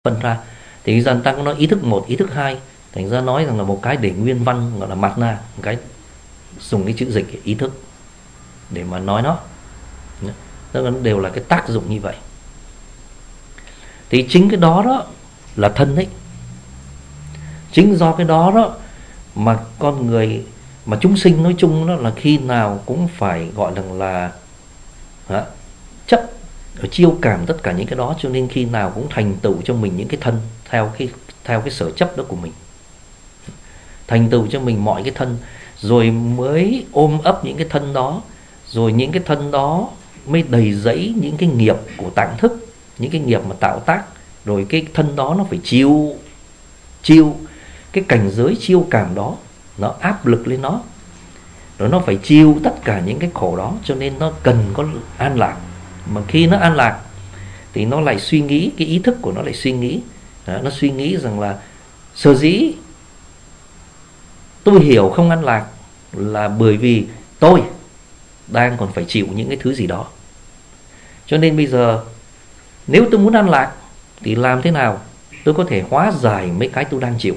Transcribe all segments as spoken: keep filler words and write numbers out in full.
phân ra. Thì dần ta có nói ý thức một, ý thức hai, thành ra nói rằng là một cái để nguyên văn gọi là mặt na, một cái dùng cái chữ dịch ý thức để mà nói nó, nó đều là cái tác dụng như vậy. Thì chính cái đó đó là thân đấy. Chính do cái đó đó mà con người, mà chúng sinh nói chung đó là khi nào cũng phải gọi là là hả, chấp ở chiêu cảm tất cả những cái đó, cho nên khi nào cũng thành tựu cho mình những cái thân theo cái theo cái sở chấp đó của mình, thành tựu cho mình mọi cái thân, rồi mới ôm ấp những cái thân đó, rồi những cái thân đó mới đầy dẫy những cái nghiệp của tạng thức, những cái nghiệp mà tạo tác, rồi cái thân đó nó phải chiêu chiêu cái cảnh giới chiêu cảm đó, nó áp lực lên nó, rồi nó phải chiêu tất cả những cái khổ đó, cho nên nó cần có an lạc. Mà khi nó an lạc thì nó lại suy nghĩ, cái ý thức của nó lại suy nghĩ, nó suy nghĩ rằng là sở dĩ tôi hiểu không an lạc là bởi vì tôi đang còn phải chịu những cái thứ gì đó, cho nên bây giờ nếu tôi muốn an lạc thì làm thế nào tôi có thể hóa giải mấy cái tôi đang chịu.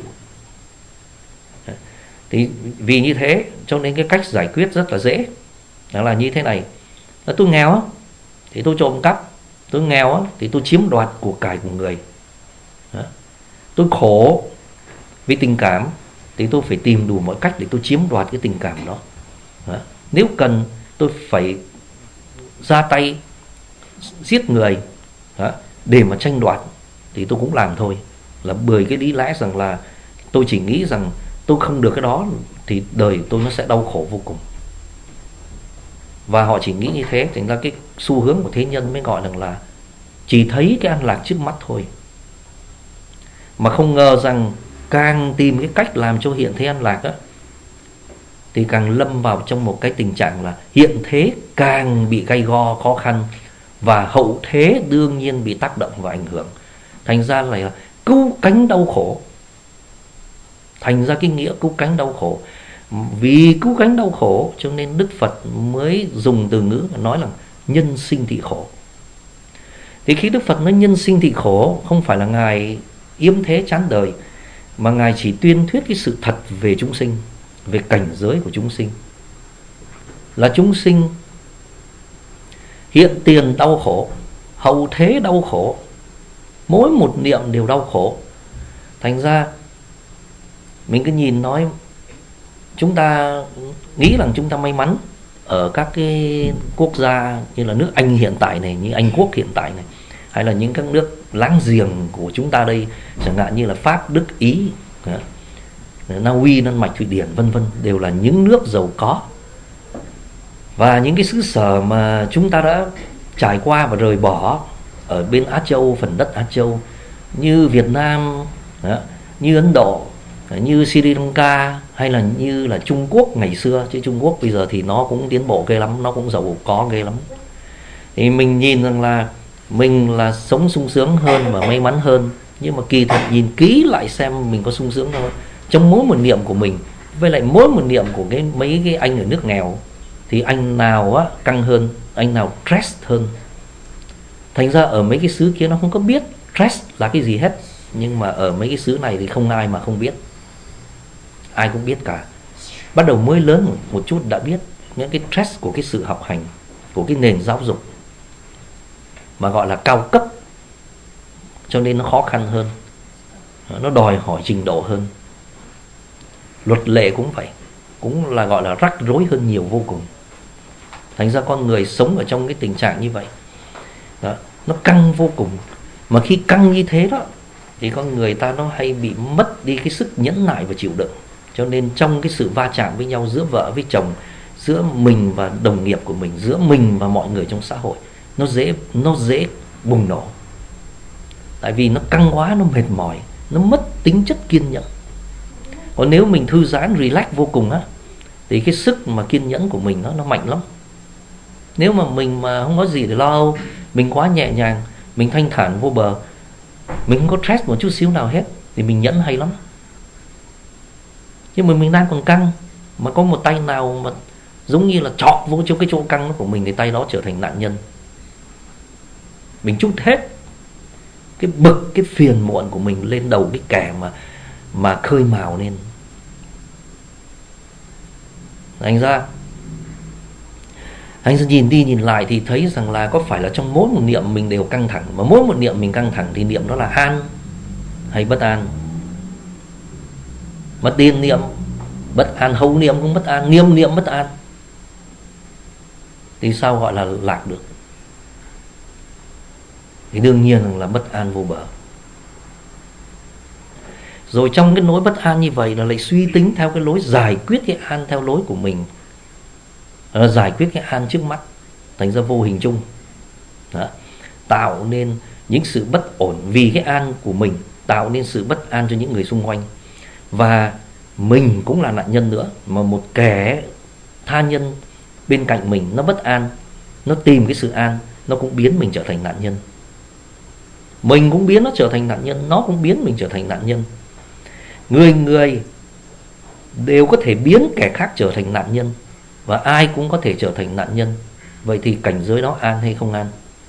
Thì vì như thế cho nên cái cách giải quyết rất là dễ, đó là như thế này. Tôi nghèo thì tôi trộm cắp, tôi nghèo thì tôi chiếm đoạt của cải của người, tôi khổ vì tình cảm thì tôi phải tìm đủ mọi cách để tôi chiếm đoạt cái tình cảm đó. Nếu cần tôi phải ra tay giết người để mà tranh đoạt thì tôi cũng làm thôi, là bởi cái lý lẽ rằng là tôi chỉ nghĩ rằng tôi không được cái đó thì đời tôi nó sẽ đau khổ vô cùng. Và họ chỉ nghĩ như thế, thành ra cái xu hướng của thế nhân mới gọi rằng là chỉ thấy cái an lạc trước mắt thôi, mà không ngờ rằng càng tìm cái cách làm cho hiện thế an lạc á, thì càng lâm vào trong một cái tình trạng là hiện thế càng bị gay go khó khăn, và hậu thế đương nhiên bị tác động và ảnh hưởng. Thành ra là cứu cánh đau khổ. Thành ra cái nghĩa cứu cánh đau khổ, vì cứu cánh đau khổ cho nên Đức Phật mới dùng từ ngữ nói là nhân sinh thị khổ. Thì khi Đức Phật nói nhân sinh thị khổ, không phải là Ngài yếm thế chán đời, mà Ngài chỉ tuyên thuyết cái sự thật về chúng sinh, về cảnh giới của chúng sinh. Là chúng sinh hiện tiền đau khổ, hậu thế đau khổ, mỗi một niệm đều đau khổ. Thành ra mình cứ nhìn nói, chúng ta nghĩ rằng chúng ta may mắn ở các cái quốc gia như là nước Anh hiện tại này, như Anh Quốc hiện tại này, hay là những các nước láng giềng của chúng ta đây, chẳng hạn như là Pháp, Đức, Ý, Na Uy, Đan Mạch, Thụy Điển vân vân, đều là những nước giàu có. Và những cái xứ sở mà chúng ta đã trải qua và rời bỏ ở bên Á Châu, phần đất Á Châu, như Việt Nam, như Ấn Độ, như Sri Lanka, hay là như là Trung Quốc ngày xưa. Chứ Trung Quốc bây giờ thì nó cũng tiến bộ ghê lắm, nó cũng giàu có ghê lắm. Thì mình nhìn rằng là mình là sống sung sướng hơn và may mắn hơn, nhưng mà kỳ thật nhìn kỹ lại xem mình có sung sướng đâu. Trong mỗi một niệm của mình với lại mỗi một niệm của cái mấy cái anh ở nước nghèo thì anh nào á căng hơn, anh nào stress hơn. Thành ra ở mấy cái xứ kia nó không có biết stress là cái gì hết, nhưng mà ở mấy cái xứ này thì không ai mà không biết, ai cũng biết cả. Bắt đầu mới lớn một, một chút đã biết những cái stress của cái sự học hành, của cái nền giáo dục mà gọi là cao cấp, cho nên nó khó khăn hơn, nó đòi hỏi trình độ hơn. Luật lệ cũng vậy, cũng là gọi là rắc rối hơn nhiều vô cùng. Thành ra con người sống ở trong cái tình trạng như vậy đó, nó căng vô cùng. Mà khi căng như thế đó thì con người ta nó hay bị mất đi cái sức nhẫn nại và chịu đựng. Cho nên trong cái sự va chạm với nhau giữa vợ với chồng, giữa mình và đồng nghiệp của mình, giữa mình và mọi người trong xã hội, nó dễ nó dễ bùng nổ. Tại vì nó căng quá, nó mệt mỏi, nó mất tính chất kiên nhẫn. Còn nếu mình thư giãn, relax vô cùng á, thì cái sức mà kiên nhẫn của mình nó nó mạnh lắm. Nếu mà mình mà không có gì để lo, mình quá nhẹ nhàng, mình thanh thản vô bờ, mình không có stress một chút xíu nào hết, thì mình nhẫn hay lắm. Nhưng mà mình đang còn căng, mà có một tay nào mà giống như là chọc vô trong cái chỗ căng của mình, thì tay đó trở thành nạn nhân. Mình trút hết cái bực, cái phiền muộn của mình lên đầu cái kẻ mà mà khơi mào lên. Thành ra anh sẽ nhìn đi nhìn lại thì thấy rằng là có phải là trong mỗi một niệm mình đều căng thẳng, mà mỗi một niệm mình căng thẳng thì niệm đó là an hay bất an. Mà tiền niệm bất an, hậu niệm cũng bất an, niệm niệm bất an, thì sao gọi là lạc được? Thì đương nhiên là bất an vô bờ. Rồi trong cái nỗi bất an như vậy là lại suy tính theo cái lối giải quyết cái an theo lối của mình, là giải quyết cái an trước mắt, thành ra vô hình chung đó, tạo nên những sự bất ổn vì cái an của mình, tạo nên sự bất an cho những người xung quanh. Và mình cũng là nạn nhân nữa, mà một kẻ tha nhân bên cạnh mình nó bất an, nó tìm cái sự an, nó cũng biến mình trở thành nạn nhân. Mình cũng biến nó trở thành nạn nhân, nó cũng biến mình trở thành nạn nhân. Người người đều có thể biến kẻ khác trở thành nạn nhân, và ai cũng có thể trở thành nạn nhân. Vậy thì cảnh giới đó an hay không an?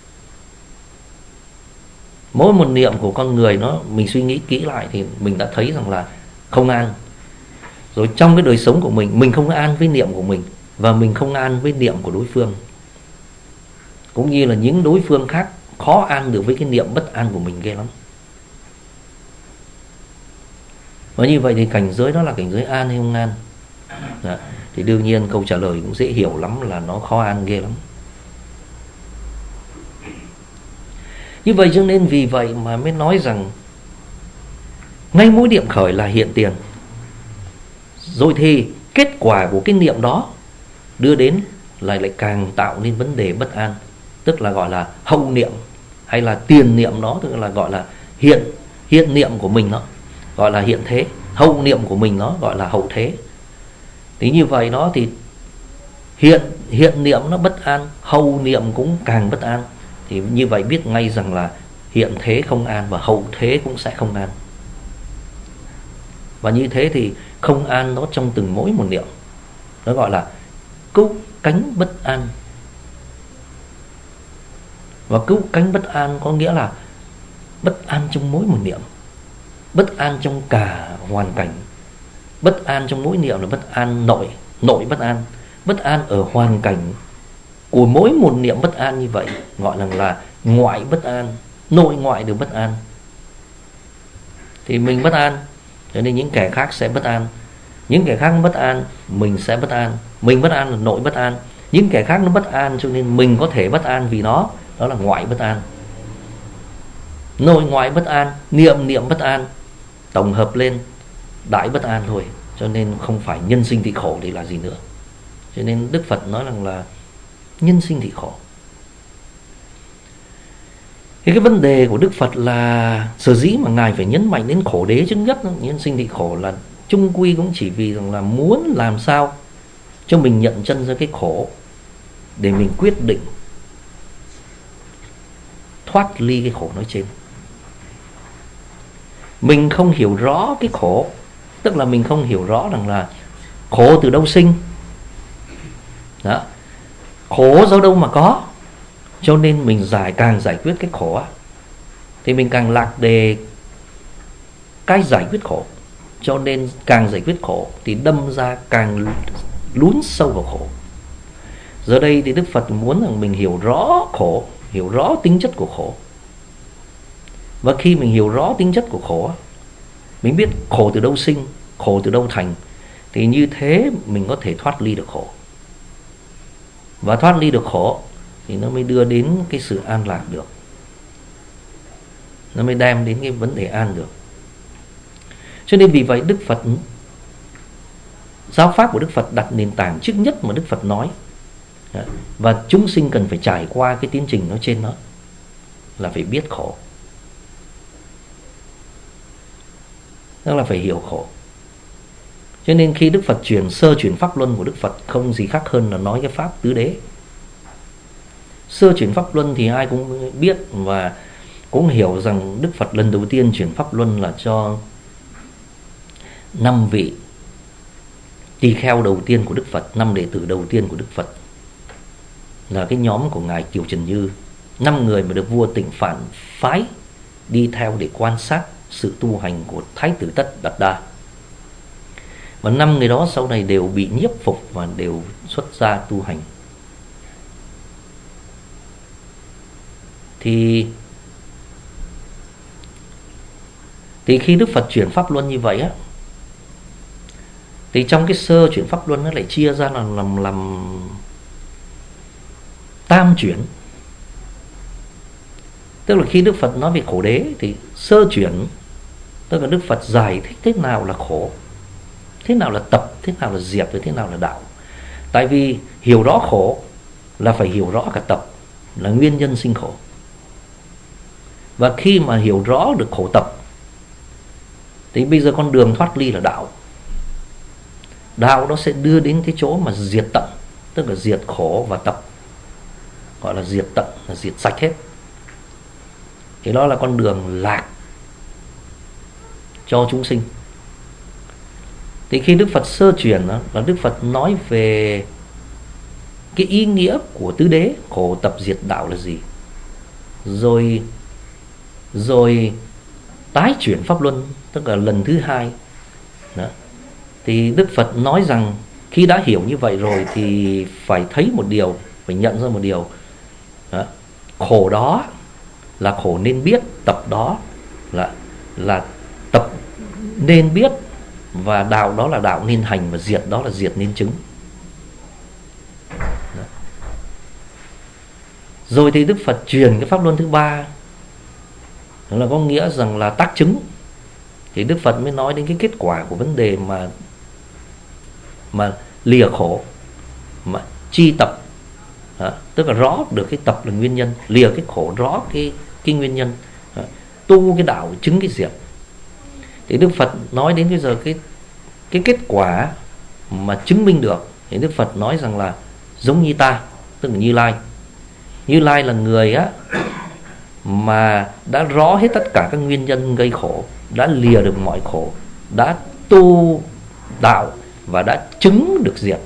Mỗi một niệm của con người nó, mình suy nghĩ kỹ lại thì mình đã thấy rằng là không an. Rồi trong cái đời sống của mình, mình không an với niệm của mình, và mình không an với niệm của đối phương. Cũng như là những đối phương khác khó an được với cái niệm bất an của mình ghê lắm. Và như vậy thì cảnh giới đó là cảnh giới an hay không an? Đó. Thì đương nhiên câu trả lời cũng dễ hiểu lắm, là nó khó an ghê lắm. Như vậy cho nên vì vậy mà mới nói rằng ngay mỗi niệm khởi là hiện tiền. Rồi thì kết quả của cái niệm đó đưa đến lại lại càng tạo nên vấn đề bất an, tức là gọi là hậu niệm, hay là tiền niệm đó, tức là gọi là hiện hiện niệm của mình đó, gọi là hiện thế, hậu niệm của mình nó gọi là hậu thế. Thì như vậy đó thì hiện hiện niệm nó bất an, hậu niệm cũng càng bất an. Thì như vậy biết ngay rằng là hiện thế không an và hậu thế cũng sẽ không an. Và như thế thì không an nó trong từng mỗi một niệm, nó gọi là cứu cánh bất an. Và cứu cánh bất an có nghĩa là bất an trong mỗi một niệm, bất an trong cả hoàn cảnh. Bất an trong mỗi niệm là bất an nội, nội bất an. Bất an ở hoàn cảnh của mỗi một niệm bất an như vậy gọi là, là ngoại bất an, nội ngoại đều bất an. Thì mình bất an, cho nên những kẻ khác sẽ bất an. Những kẻ khác bất an, mình sẽ bất an. Mình bất an là nội bất an. Những kẻ khác nó bất an cho nên mình có thể bất an vì nó, đó là ngoại bất an. Nội ngoại bất an, niệm niệm bất an, tổng hợp lên đại bất an thôi. Cho nên không phải nhân sinh thị khổ thì là gì nữa. Cho nên Đức Phật nói rằng là nhân sinh thị khổ. Thì cái vấn đề của Đức Phật là sở dĩ mà Ngài phải nhấn mạnh đến khổ đế chứng nhất, nhân sinh thị khổ, là chung quy cũng chỉ vì rằng là muốn làm sao cho mình nhận chân ra cái khổ, để mình quyết định thoát ly cái khổ nói trên. Mình không hiểu rõ cái khổ, tức là mình không hiểu rõ rằng là khổ từ đâu sinh đó, khổ do đâu mà có. Cho nên mình giải càng giải quyết cái khổ á, thì mình càng lạc đề cái giải quyết khổ. Cho nên càng giải quyết khổ thì đâm ra càng lún sâu vào khổ. Giờ đây thì Đức Phật muốn rằng mình hiểu rõ khổ, hiểu rõ tính chất của khổ. Và khi mình hiểu rõ tính chất của khổ, mình biết khổ từ đâu sinh, khổ từ đâu thành, thì như thế mình có thể thoát ly được khổ. Và thoát ly được khổ thì nó mới đưa đến cái sự an lạc được, nó mới đem đến cái vấn đề an được. Cho nên vì vậy Đức Phật, giáo pháp của Đức Phật đặt nền tảng trước nhất mà Đức Phật nói, và chúng sinh cần phải trải qua cái tiến trình nói trên đó, là phải biết khổ, tức là phải hiểu khổ. Cho nên khi Đức Phật truyền sơ truyền pháp luân của Đức Phật không gì khác hơn là nói cái pháp tứ đế. Sơ truyền pháp luân thì ai cũng biết và cũng hiểu rằng Đức Phật lần đầu tiên truyền pháp luân là cho năm vị tỳ kheo đầu tiên của Đức Phật, năm đệ tử đầu tiên của Đức Phật, là cái nhóm của ngài Kiều Trần Như, năm người mà được vua Tịnh phản phái đi theo để quan sát sự tu hành của Thái tử Tất Đạt Đa. Và năm người đó sau này đều bị nhiếp phục và đều xuất gia tu hành. Thì Thì khi Đức Phật chuyển pháp luân như vậy á, thì trong cái sơ chuyển pháp luân nó lại chia ra là làm làm tam chuyển. Tức là khi Đức Phật nói về khổ đế thì sơ chuyển, tức là Đức Phật giải thích thế nào là khổ, thế nào là tập, thế nào là diệt và thế nào là đạo. Tại vì hiểu rõ khổ là phải hiểu rõ cả tập, là nguyên nhân sinh khổ. Và khi mà hiểu rõ được khổ tập thì bây giờ con đường thoát ly là đạo. Đạo nó sẽ đưa đến cái chỗ mà diệt tận, tức là diệt khổ và tập, gọi là diệt tận, là diệt sạch hết. Thì đó là con đường lạc cho chúng sinh. Thì khi Đức Phật sơ truyền đó, là Đức Phật nói về cái ý nghĩa của tứ đế, khổ tập diệt đạo là gì. Rồi Rồi tái chuyển pháp luân, tức là lần thứ hai đó. Thì Đức Phật nói rằng khi đã hiểu như vậy rồi thì phải thấy một điều, phải nhận ra một điều đó. Khổ đó là khổ nên biết, tập đó là là tập nên biết, và đạo đó là đạo nên hành, và diệt đó là diệt nên chứng. Đó. Rồi thì Đức Phật truyền cái pháp luân thứ ba, đó là có nghĩa rằng là tác chứng. Thì Đức Phật mới nói đến cái kết quả của vấn đề mà mà lìa khổ, mà chi tập. Đó. Tức là rõ được cái tập là nguyên nhân, lìa cái khổ rõ cái cái nguyên nhân. Đó. Tu cái đạo chứng cái diệt. Thì Đức Phật nói đến bây giờ cái cái kết quả mà chứng minh được, thì Đức Phật nói rằng là giống như ta, tức là Như Lai. Như Lai là người á mà đã rõ hết tất cả các nguyên nhân gây khổ, đã lìa được mọi khổ, đã tu đạo và đã chứng được diệt.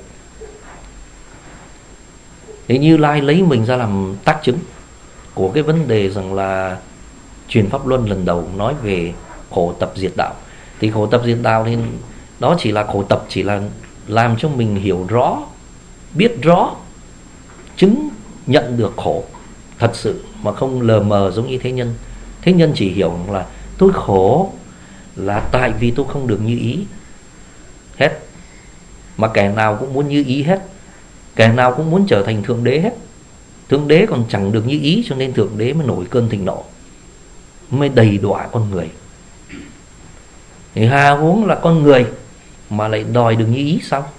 Thế Như Lai lấy mình ra làm tác chứng của cái vấn đề rằng là truyền pháp luân lần đầu nói về khổ tập diệt đạo. Thì khổ tập diệt đạo thì đó chỉ là khổ tập, chỉ là làm cho mình hiểu rõ, biết rõ, chứng nhận được khổ thật sự, mà không lờ mờ giống như thế nhân. Thế nhân chỉ hiểu là tôi khổ là tại vì tôi không được như ý hết, mà kẻ nào cũng muốn như ý hết, kẻ nào cũng muốn trở thành thượng đế hết. Thượng đế còn chẳng được như ý, cho nên thượng đế mới nổi cơn thịnh nộ, mới đầy đọa con người. Thì hà huống là con người mà lại đòi được như ý sao?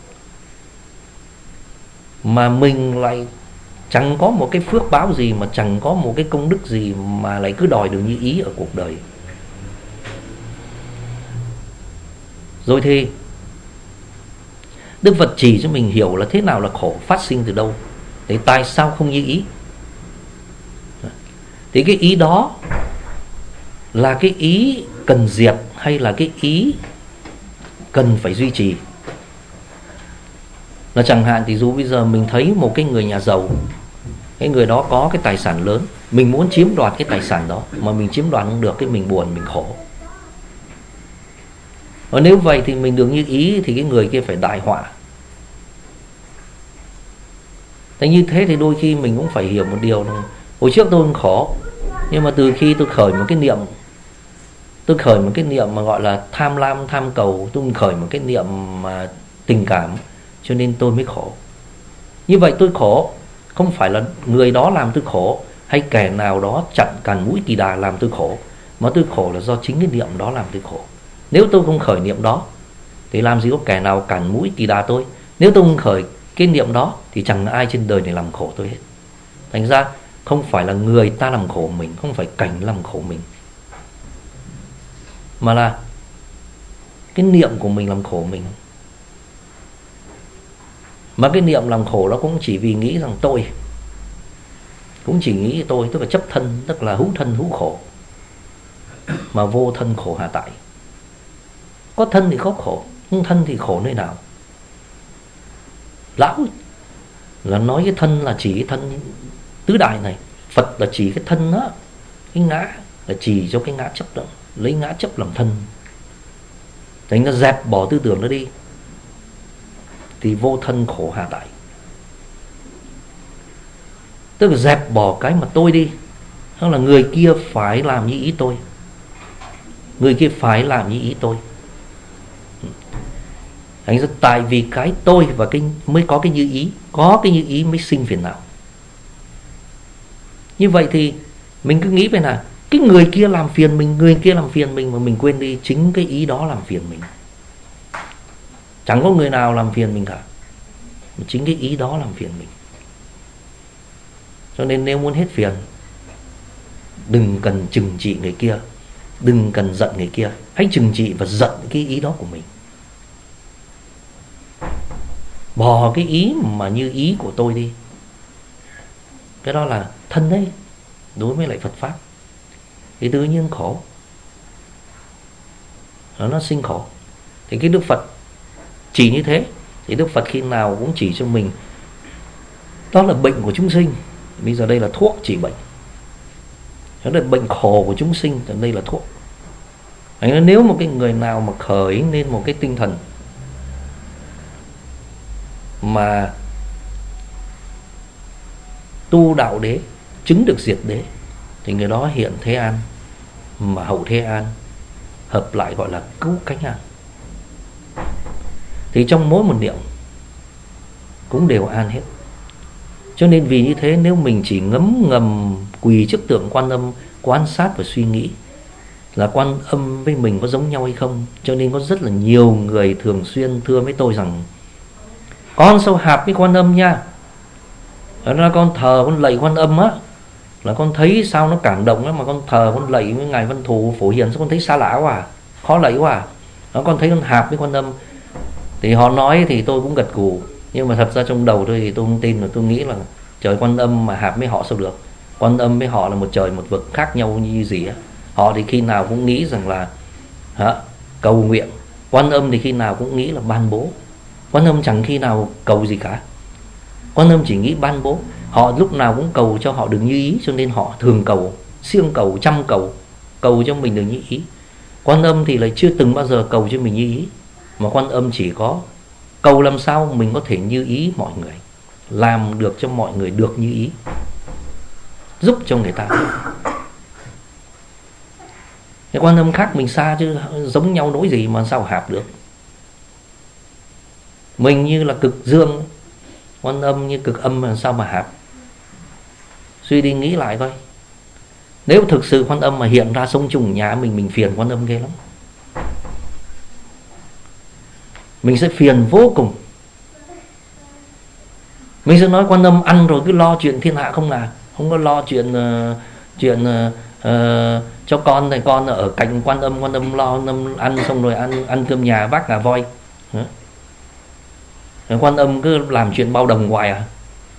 Mà mình lại chẳng có một cái phước báo gì, mà chẳng có một cái công đức gì mà lại cứ đòi được như ý ở cuộc đời. Rồi thì Đức Phật chỉ cho mình hiểu là thế nào là khổ, phát sinh từ đâu, thì tại sao không như ý. Thì cái ý đó là cái ý cần diệt hay là cái ý cần phải duy trì. Là chẳng hạn thì dù bây giờ mình thấy một cái người nhà giàu, cái người đó có cái tài sản lớn, mình muốn chiếm đoạt cái tài sản đó mà mình chiếm đoạt không được, cái mình buồn, mình khổ. Và nếu vậy thì mình được như ý thì cái người kia phải đại họa. Thế như thế thì đôi khi mình cũng phải hiểu một điều là hồi trước tôi cũng khổ, nhưng mà từ khi tôi khởi một cái niệm, tôi khởi một cái niệm mà gọi là tham lam, tham cầu, tôi khởi một cái niệm mà tình cảm, cho nên tôi mới khổ. Như vậy tôi khổ không phải là người đó làm tôi khổ, hay kẻ nào đó chặn cản mũi kỳ đà làm tôi khổ, mà tôi khổ là do chính cái niệm đó làm tôi khổ. Nếu tôi không khởi niệm đó thì làm gì có kẻ nào cản mũi kỳ đà tôi. Nếu tôi không khởi cái niệm đó thì chẳng ai trên đời này làm khổ tôi hết. Thành ra không phải là người ta làm khổ mình, không phải cảnh làm khổ mình, mà là cái niệm của mình làm khổ mình. Mà cái niệm làm khổ đó cũng chỉ vì nghĩ rằng tôi, cũng chỉ nghĩ tôi, tức là chấp thân, tức là hữu thân hữu khổ, mà vô thân khổ hà tại. Có thân thì có khổ, nhưng thân thì khổ nơi nào? Lão là nói cái thân là chỉ cái thân tứ đại này, Phật là chỉ cái thân đó, cái ngã, là chỉ cho cái ngã chấp đó, lấy ngã chấp làm thân. Thành ra dẹp bỏ tư tưởng đó đi thì vô thân khổ hà tại. Tức là dẹp bỏ cái mà tôi đi, tức là người kia phải làm như ý tôi, người kia phải làm như ý tôi. Thành ra tại vì cái tôi và cái mới có cái như ý, có cái như ý mới sinh phiền não. Như vậy thì mình cứ nghĩ về là cái người kia làm phiền mình, người kia làm phiền mình, mà mình quên đi chính cái ý đó làm phiền mình. Chẳng có người nào làm phiền mình cả, mà chính cái ý đó làm phiền mình. Cho nên nếu muốn hết phiền, đừng cần trừng trị người kia, đừng cần giận người kia, hãy trừng trị và giận cái ý đó của mình. Bỏ cái ý mà như ý của tôi đi. Cái đó là thân đấy, đối với lại Phật Pháp thì tự nhiên khổ, nó, nó sinh khổ. Thì cái Đức Phật chỉ như thế. Thì Đức Phật khi nào cũng chỉ cho mình đó là bệnh của chúng sinh. Bây giờ đây là thuốc trị bệnh, đó là bệnh khổ của chúng sinh, thì đây là thuốc. Nên nếu một cái người nào mà khởi nên một cái tinh thần mà tu đạo đế, chứng được diệt đế, thì người đó hiện thế an, mà hậu thế an, hợp lại gọi là cứu cánh an. Thì trong mỗi một niệm cũng đều an hết. Cho nên vì như thế, nếu mình chỉ ngấm ngầm quỳ trước tượng Quan Âm, quan sát và suy nghĩ là Quan Âm với mình có giống nhau hay không. Cho nên có rất là nhiều người thường xuyên thưa với tôi rằng con sao hạp với Quan Âm nha, đó là con thờ con lạy Quan Âm á, là con thấy sao nó cảm động lắm, mà con thờ con lạy với ngài Văn Thù Phổ Hiền sao con thấy xa lạ quá à, khó lạy quá à. Đó, con thấy con hạp với Quan Âm. Thì họ nói thì tôi cũng gật gù, nhưng mà thật ra trong đầu tôi thì tôi không tin, là tôi nghĩ là trời, Quan Âm mà hạp với họ sao được. Quan Âm với họ là một trời một vực, khác nhau như gì á. Họ thì khi nào cũng nghĩ rằng là hả, cầu nguyện. Quan Âm thì khi nào cũng nghĩ là ban bố. Quan Âm chẳng khi nào cầu gì cả, Quan Âm chỉ nghĩ ban bố. Họ lúc nào cũng cầu cho họ được như ý, cho nên họ thường cầu, siêng cầu, chăm cầu, cầu cho mình được như ý. Quan Âm thì lại chưa từng bao giờ cầu cho mình như ý, mà Quan Âm chỉ có cầu làm sao mình có thể như ý mọi người, làm được cho mọi người được như ý, giúp cho người ta. Cái Quan Âm khác mình xa chứ giống nhau nỗi gì mà sao hạp được. Mình như là cực dương, Quan Âm như cực âm, làm sao mà hạp. Suy đi nghĩ lại coi, nếu thực sự Quan Âm mà hiện ra sống chung nhà mình, mình phiền Quan Âm ghê lắm. Mình sẽ phiền vô cùng. Mình sẽ nói Quan Âm ăn rồi cứ lo chuyện thiên hạ không à, không có lo chuyện uh, chuyện uh, uh, cho con này, con ở cạnh Quan Âm, Quan Âm lo Âm ăn xong rồi ăn ăn cơm nhà vác ngà voi. Hả? Quan Âm cứ làm chuyện bao đồng hoài à,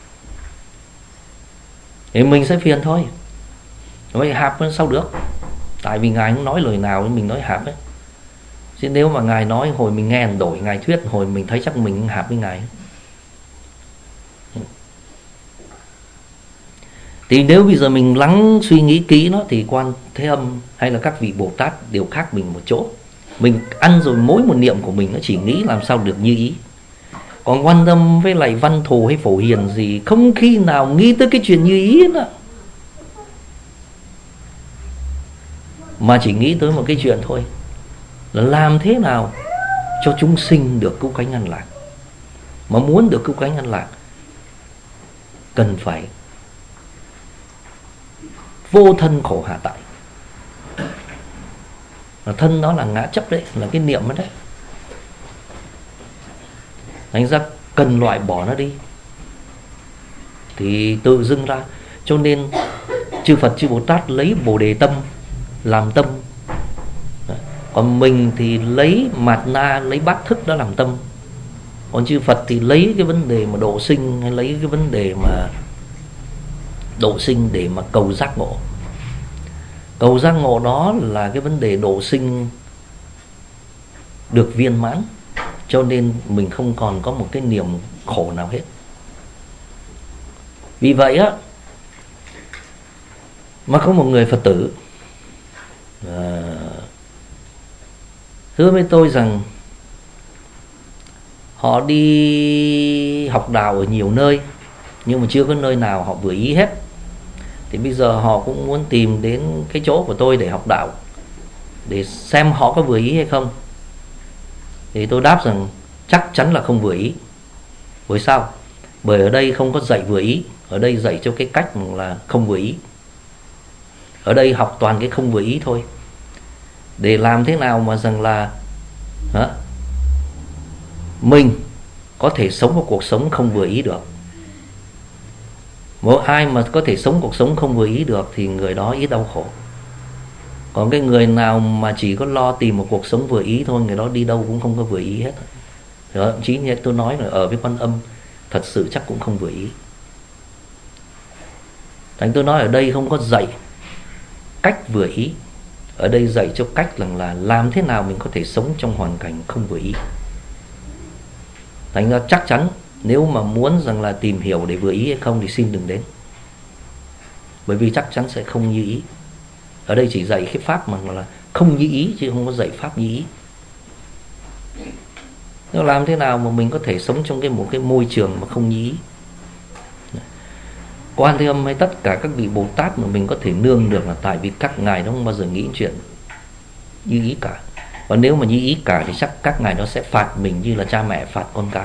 thì mình sẽ phiền thôi. Vậy hạp sao được, tại vì ngài không nói lời nào mình nói hạp ấy. Chứ nếu mà ngài nói hồi mình nghe đổi, ngài thuyết hồi mình thấy chắc mình hạp với ngài. Thì nếu bây giờ mình lắng suy nghĩ kỹ nó, thì Quan Thế Âm hay là các vị Bồ Tát đều khác mình một chỗ. Mình ăn rồi mỗi một niệm của mình nó chỉ nghĩ làm sao được như ý. Còn Quan Âm với lại Văn Thù hay Phổ Hiền gì không khi nào nghĩ tới cái chuyện như ý nữa, mà chỉ nghĩ tới một cái chuyện thôi, là làm thế nào cho chúng sinh được cứu cánh an lạc. Mà muốn được cứu cánh an lạc cần phải vô thân khổ hạ tại. Và thân đó là ngã chấp đấy, là cái niệm đó đấy. Thành ra cần loại bỏ nó đi thì tự dưng ra. Cho nên chư Phật chư Bồ Tát lấy Bồ Đề tâm làm tâm, còn mình thì lấy mạt na, lấy bát thức đó làm tâm. Còn chư Phật thì lấy cái vấn đề mà độ sinh, hay lấy cái vấn đề mà độ sinh để mà cầu giác ngộ. Cầu giác ngộ đó là cái vấn đề độ sinh được viên mãn, cho nên mình không còn có một cái niềm khổ nào hết. Vì vậy á, mà có một người Phật tử à, hứa với tôi rằng họ đi học đạo ở nhiều nơi nhưng mà chưa có nơi nào họ vừa ý hết. Thì bây giờ họ cũng muốn tìm đến cái chỗ của tôi để học đạo, để xem họ có vừa ý hay không. Thì tôi đáp rằng chắc chắn là không vừa ý. Bởi sao? Bởi ở đây không có dạy vừa ý, ở đây dạy cho cái cách là không vừa ý. Ở đây học toàn cái không vừa ý thôi. Để làm thế nào mà rằng là đó, mình có thể sống một cuộc sống không vừa ý được. Mỗi ai mà có thể sống cuộc sống không vừa ý được thì người đó ít đau khổ. Còn cái người nào mà chỉ có lo tìm một cuộc sống vừa ý thôi, người đó đi đâu cũng không có vừa ý hết. Đó, thậm chí như tôi nói là ở với Quan Âm thật sự chắc cũng không vừa ý. Thành tôi nói ở đây không có dạy cách vừa ý, ở đây dạy cho cách rằng là làm thế nào mình có thể sống trong hoàn cảnh không vừa ý. Thành ra chắc chắn nếu mà muốn rằng là tìm hiểu để vừa ý hay không thì xin đừng đến, bởi vì chắc chắn sẽ không như ý. Ở đây chỉ dạy cái pháp mà là không như ý, chứ không có dạy pháp như ý. Nếu làm thế nào mà mình có thể sống trong cái một cái môi trường mà không như ý. Quan Thế Âm hay tất cả các vị Bồ Tát mà mình có thể nương được là tại vì các ngài đó không bao giờ nghĩ chuyện như ý cả. Và nếu mà như ý cả thì chắc các ngài đó sẽ phạt mình như là cha mẹ phạt con cái.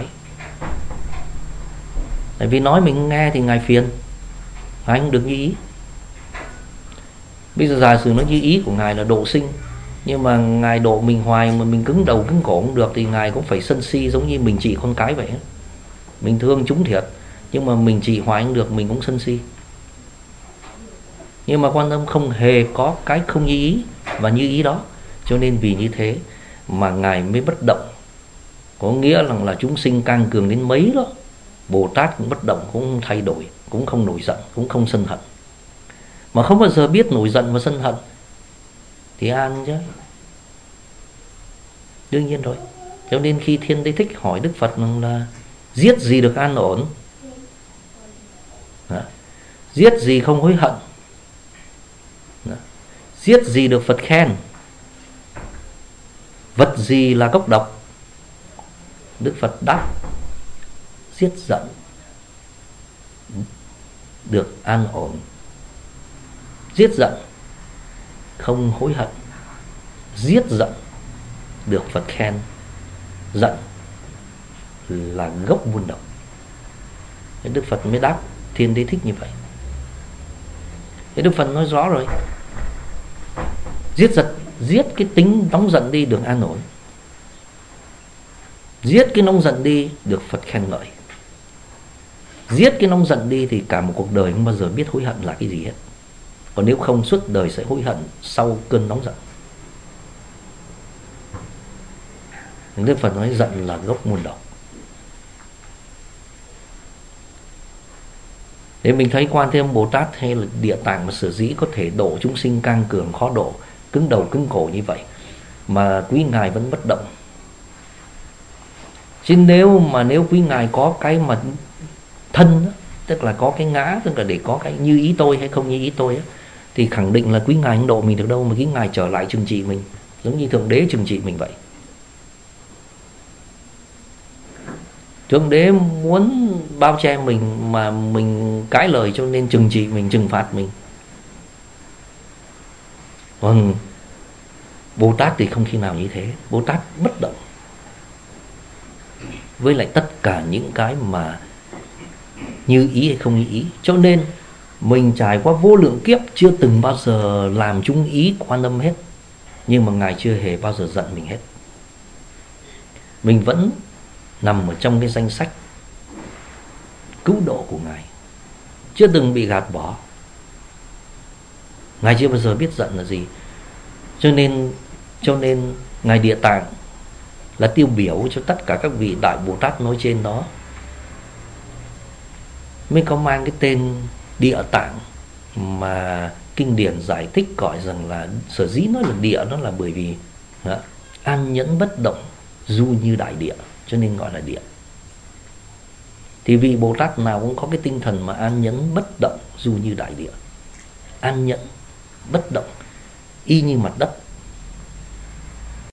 Tại vì nói mình nghe thì ngài phiền, ngài không được như ý. Bây giờ giả sử nó như ý của ngài là độ sinh, nhưng mà ngài độ mình hoài mà mình cứng đầu cứng cổ không được thì ngài cũng phải sân si, giống như mình trị con cái vậy. Mình thương chúng thiệt, nhưng mà mình trị hoài không được, mình cũng sân si. Nhưng mà Quan Âm không hề có cái không như ý và như ý đó, cho nên vì như thế mà ngài mới bất động. Có nghĩa rằng là chúng sinh càng cường đến mấy đó, Bồ Tát cũng bất động, cũng không thay đổi, cũng không nổi giận, cũng không sân hận. Mà không bao giờ biết nổi giận và sân hận thì an chứ. Đương nhiên rồi. Cho nên khi Thiên Đế Thích hỏi Đức Phật rằng là giết gì được an ổn, đó, giết gì không hối hận, đó, giết gì được Phật khen, vật gì là gốc độc. Đức Phật đáp giết giận được an ổn, giết giận không hối hận, giết giận được Phật khen, giận là gốc muôn độc. Thế Đức Phật mới đáp Thiên Đế Thích như vậy. Thế Đức Phật nói rõ rồi, giết giận, giết cái tính nóng giận đi được an ổn, giết cái nóng giận đi được Phật khen ngợi. Giết cái nóng giận đi thì cả một cuộc đời không bao giờ biết hối hận là cái gì hết. Còn nếu không suốt đời sẽ hối hận sau cơn nóng giận. Đức Phật nói giận là gốc muôn độc. Để mình thấy Quan Thế Âm Bồ Tát hay là Địa Tạng mà sở dĩ có thể độ chúng sinh cang cường khó độ, cứng đầu cứng cổ như vậy mà quý ngài vẫn bất động. Chứ nếu mà nếu quý ngài có cái mà thân, tức là có cái ngã, tức là để có cái như ý tôi hay không như ý tôi, thì khẳng định là quý ngài không độ mình được đâu, mà quý ngài trở lại trừng trị mình, giống như Thượng Đế trừng trị mình vậy. Thượng Đế muốn bao che mình mà mình cãi lời, cho nên trừng trị mình, trừng phạt mình. Còn Bồ Tát thì không khi nào như thế. Bồ Tát bất động với lại tất cả những cái mà như ý hay không như ý. Cho nên mình trải qua vô lượng kiếp chưa từng bao giờ làm chung ý Quan Âm hết, nhưng mà ngài chưa hề bao giờ giận mình hết. Mình vẫn nằm ở trong cái danh sách cứu độ của ngài, chưa từng bị gạt bỏ. Ngài chưa bao giờ biết giận là gì. Cho nên cho nên ngài Địa Tạng là tiêu biểu cho tất cả các vị đại Bồ Tát nói trên đó, mới có mang cái tên Địa Tạng, mà kinh điển giải thích gọi rằng là sở dĩ nói là địa, đó là bởi vì đó, an nhẫn bất động du như đại địa, cho nên gọi là địa. Thì vị Bồ Tát nào cũng có cái tinh thần mà an nhẫn bất động du như đại địa. An nhẫn bất động y như mặt đất.